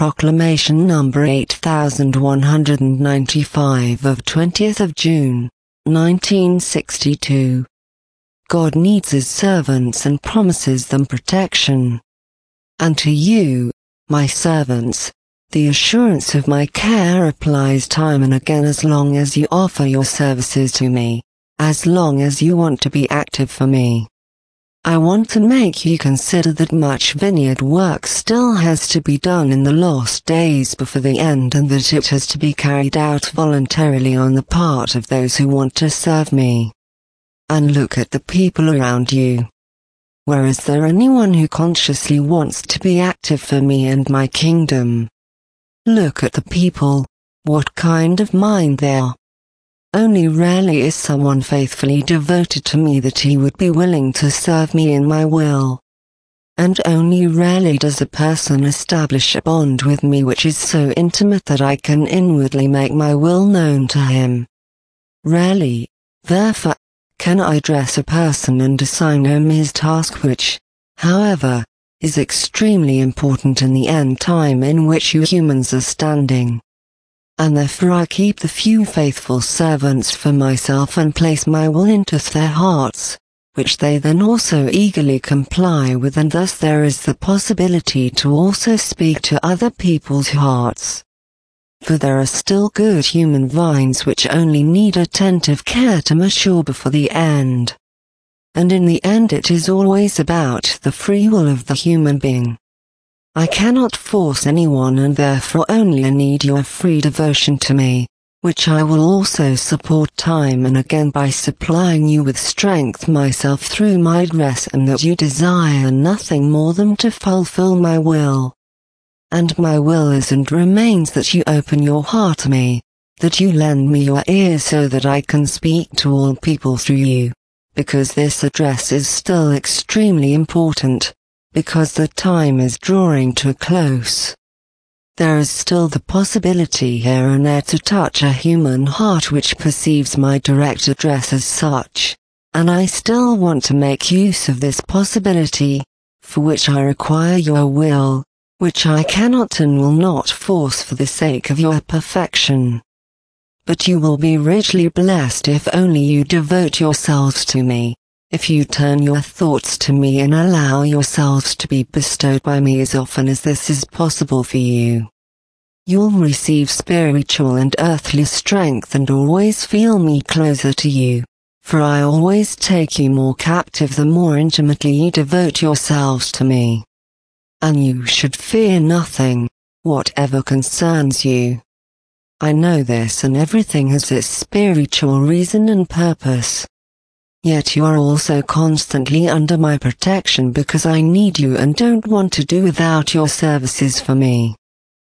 Proclamation number 8195 of 20th of June, 1962. God needs His servants and promises them protection. And to you, my servants, the assurance of my care applies time and again as long as you offer your services to me, as long as you want to be active for me. I want to make you consider that much vineyard work still has to be done in the last days before the end, and that it has to be carried out voluntarily on the part of those who want to serve me. And look at the people around you. Where is there anyone who consciously wants to be active for me and my kingdom? Look at the people, what kind of mind they are. Only rarely is someone faithfully devoted to me that he would be willing to serve me in my will. And only rarely does a person establish a bond with me which is so intimate that I can inwardly make my will known to him. Rarely, therefore, can I address a person and assign him his task which, however, is extremely important in the end time in which you humans are standing. And therefore I keep the few faithful servants for myself and place my will into their hearts, which they then also eagerly comply with, and thus there is the possibility to also speak to other people's hearts. For there are still good human vines which only need attentive care to mature before the end. And in the end it is always about the free will of the human being. I cannot force anyone, and therefore only need your free devotion to me, which I will also support time and again by supplying you with strength myself through my address, and that you desire nothing more than to fulfill my will. And my will is and remains that you open your heart to me, that you lend me your ears so that I can speak to all people through you, because this address is still extremely important. Because the time is drawing to a close. There is still the possibility here and there to touch a human heart which perceives my direct address as such, and I still want to make use of this possibility, for which I require your will, which I cannot and will not force for the sake of your perfection. But you will be richly blessed if only you devote yourselves to me. If you turn your thoughts to me and allow yourselves to be bestowed by me as often as this is possible for you, you'll receive spiritual and earthly strength and always feel me closer to you, for I always take you more captive the more intimately you devote yourselves to me. And you should fear nothing, whatever concerns you. I know this, and everything has its spiritual reason and purpose. Yet you are also constantly under my protection because I need you and don't want to do without your services for me.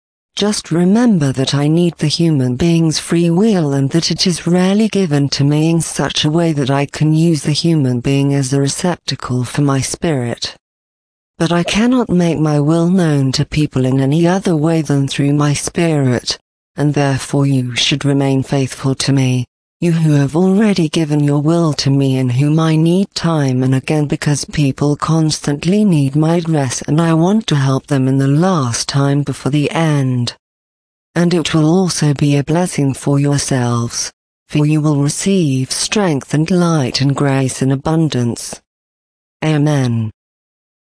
Just remember that I need the human being's free will, and that it is rarely given to me in such a way that I can use the human being as a receptacle for my spirit. But I cannot make my will known to people in any other way than through my spirit, and therefore you should remain faithful to me. You who have already given your will to me and whom I need time and again, because people constantly need my address and I want to help them in the last time before the end. And it will also be a blessing for yourselves, for you will receive strength and light and grace in abundance. Amen.